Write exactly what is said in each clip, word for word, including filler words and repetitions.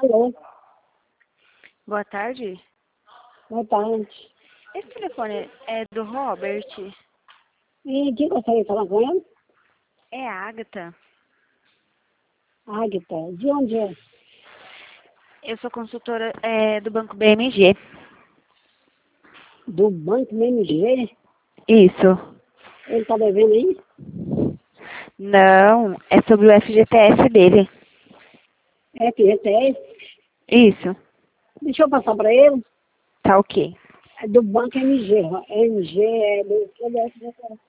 Alô? Boa tarde. Boa tarde. Esse telefone é do Robert? E quem gostaria de falar com ele? É a Agatha. Águita. De onde é? Eu sou consultora é, do Banco B M G. Do Banco B M G? Isso. Ele está devendo aí? Não, é sobre o F G T S dele. F G T S? Isso. Deixa eu passar para ele. Tá ok. É do Banco M G. M G é do é do F G T S.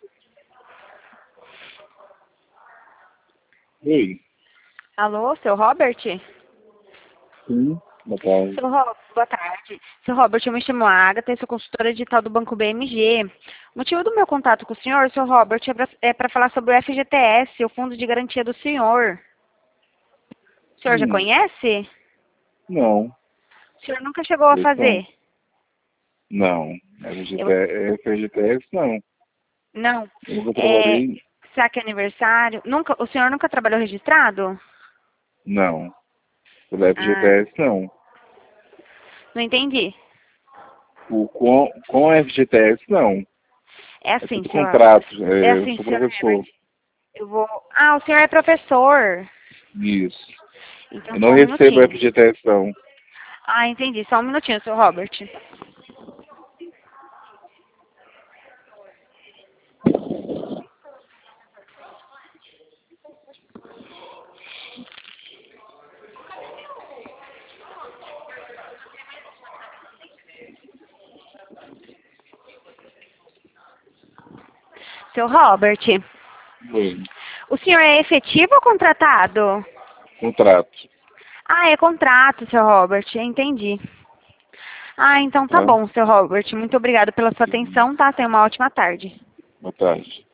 Oi. Alô, seu Robert? Sim, boa tarde. Seu Ro... Boa tarde. Seu Robert, eu me chamo Agatha e sou consultora digital do Banco B M G. O motivo do meu contato com o senhor, seu Robert, é para falar sobre o F G T S, o Fundo de Garantia do Senhor. O senhor já Hum, conhece? não. O senhor nunca chegou a Então, fazer? não. Eu... F G T S, F G T S, não. Não. Eu nunca É... trabalhei, Saque aniversário? Nunca... O senhor nunca trabalhou registrado? não. Pelo F G T Ah, S, não. não entendi. O, com, com F G T S, não. É É assim, tudo senhor. contrato. É É, eu assim, sou senhor Herbert. professor. Eu vou... Ah, o senhor é professor. Isso. Então, Eu só não um recebo minutinho. F G T S, não. Ah, entendi. Só um minutinho, seu Robert. Seu Robert, Oi. o senhor é efetivo ou contratado? Contrato. Ah, é contrato, seu Robert. Entendi. Ah, então tá Tá? bom, seu Robert. Muito obrigada pela sua atenção, tá? Tenha uma ótima tarde. Boa tarde.